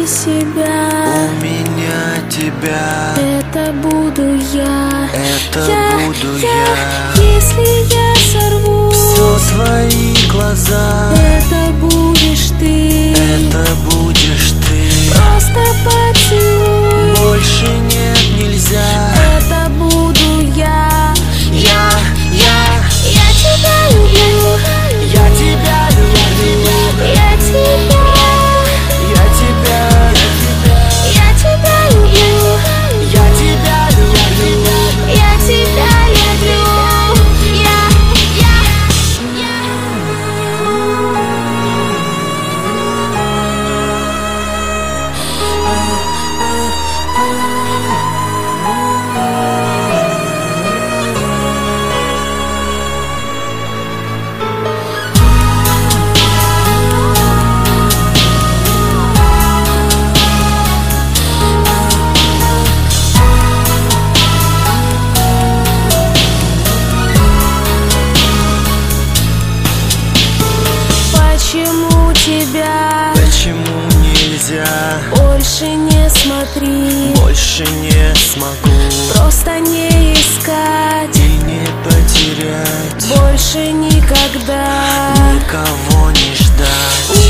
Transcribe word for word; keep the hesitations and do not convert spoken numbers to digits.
Возьми себя. У меня тебя. Это буду я. Это я, буду я, я. Если я сорву все твои глаза, это будешь ты. Это будешь ты. Просто поцелуй. Больше нет, нельзя. Это буду я. Я, я, Я тебя люблю. я тебя люблю. Я тебя. Я тебя, Я тебя люблю. я тебя люблю. Я тебя люблю. Я, я, Почему тебя Почему нельзя? больше не смотри? Больше не смогу Просто не искать, и не потерять. больше никогда Никого не ждать.